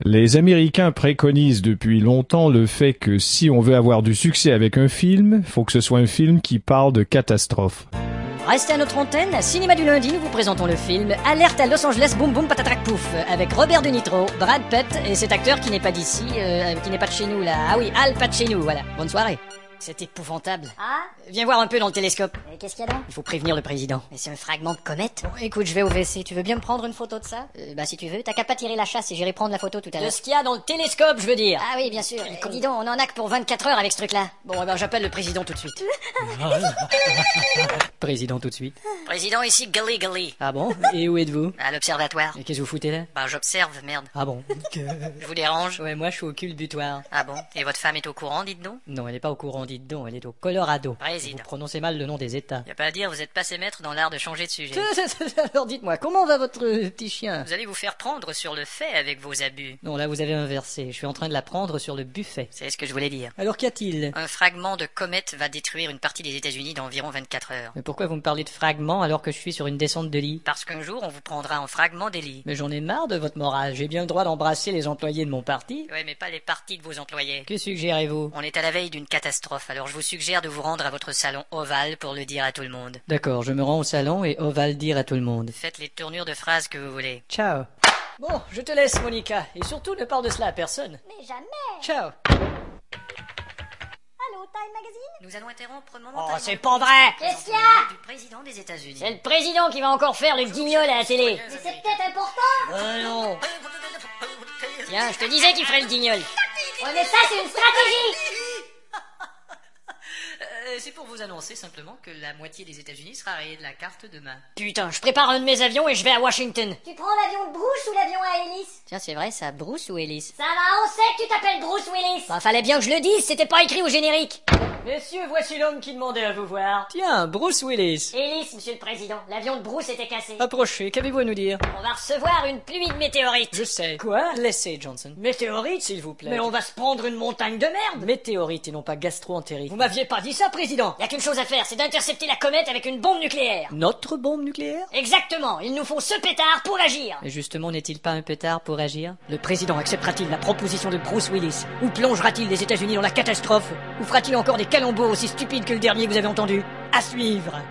Les Américains préconisent depuis longtemps le fait que si on veut avoir du succès avec un film, faut que ce soit un film qui parle de catastrophe. Restez à notre antenne, à Cinéma du Lundi, nous vous présentons le film Alerte à Los Angeles, boum boum patatrac pouf, avec Robert De Nitro, Brad Pitt et cet acteur qui n'est pas d'ici, qui n'est pas de chez nous là. Ah oui, Al Pacino, voilà. Bonne soirée. C'est épouvantable. Ah? Viens voir un peu dans le télescope. Qu'est-ce qu'il y a donc? Il faut prévenir le président. Mais c'est un fragment de comète. Bon, écoute, je vais au WC. Tu veux bien me prendre une photo de ça? Bah si tu veux, t'as qu'à pas tirer la chasse et j'irai prendre la photo tout à De l'heure. ce qu'il y a dans le télescope, je veux dire. Ah oui, bien sûr. Quel con. Dis donc, on en a que pour 24 heures avec ce truc-là. Bon, eh ben j'appelle le président tout de suite. Président tout de suite. Président, ici Gully Gully. Ah bon? Et où êtes-vous? À l'observatoire. Et qu'est-ce que vous foutez là? Bah, j'observe, merde. Ah bon? Je vous dérange? Ouais, moi je suis au culbutoir. Ah bon? Et votre femme est au courant, dites donc? Non, elle est pas au courant, dites donc, elle est au Colorado. Président. Vous prononcez mal le nom des États. Y a pas à dire, vous êtes passé maître dans l'art de changer de sujet. Alors dites-moi, comment va votre petit chien? Vous allez vous faire prendre sur le fait avec vos abus. Non, là vous avez inversé. Je suis en train de la prendre sur le buffet. C'est ce que je voulais dire. Alors qu'y a-t-il? Un fragment de comète va détruire une partie des États-Unis dans environ 24 heures. Mais pourquoi vous me parlez de fragments alors que je suis sur une descente de lit? Parce qu'un jour, on vous prendra en fragment des lits. Mais j'en ai marre de votre morale. J'ai bien le droit d'embrasser les employés de mon parti. Ouais, mais pas les parties de vos employés. Que suggérez-vous? On est à la veille d'une catastrophe, alors je vous suggère de vous rendre à votre salon ovale pour le dire à tout le monde. D'accord, je me rends au salon et on va le dire à tout le monde. Faites les tournures de phrases que vous voulez. Ciao. Bon, je te laisse, Monica. Et surtout, ne parle de cela à personne. Mais jamais. Ciao. Allô, Time Magazine? Nous allons interrompre momentanément. Oh, c'est pas vrai! Qu'est-ce qu'il y a? Du président des États-Unis. C'est le président qui va encore faire le guignol à la télé. Mais c'est peut-être important. Non. Tiens, je te disais qu'il ferait le guignol. Ouais, mais ça, c'est une stratégie. C'est pour vous annoncer simplement que la moitié des États-Unis sera rayée de la carte demain. Putain, je prépare un de mes avions et je vais à Washington. Tu prends l'avion de Bruce ou l'avion à hélice? Tiens, c'est vrai, ça, Bruce ou Ellis? Ça va, on sait que tu t'appelles Bruce Willis. Bah, fallait bien que je le dise, c'était pas écrit au générique. Messieurs, voici l'homme qui demandait à vous voir. Tiens, Bruce Willis. Hélice, monsieur le président. L'avion de Bruce était cassé. Approchez, qu'avez-vous à nous dire? On va recevoir une pluie de météorites. Je sais. Quoi? Laissez, Johnson. Météorite, s'il vous plaît. Mais on va se prendre une montagne de merde. Météorite et non pas gastro-entérite. Vous m'aviez pas dit ça, président. Y a qu'une chose à faire, c'est d'intercepter la comète avec une bombe nucléaire. Notre bombe nucléaire? Exactement, il nous faut ce pétard pour agir. Mais justement, n'est-il pas un pétard pour agir? Le président acceptera-t-il la proposition de Bruce Willis? Ou plongera-t-il les États-Unis dans la catastrophe? Ou fera-t-il encore des calembours aussi stupides que le dernier que vous avez entendu? À suivre.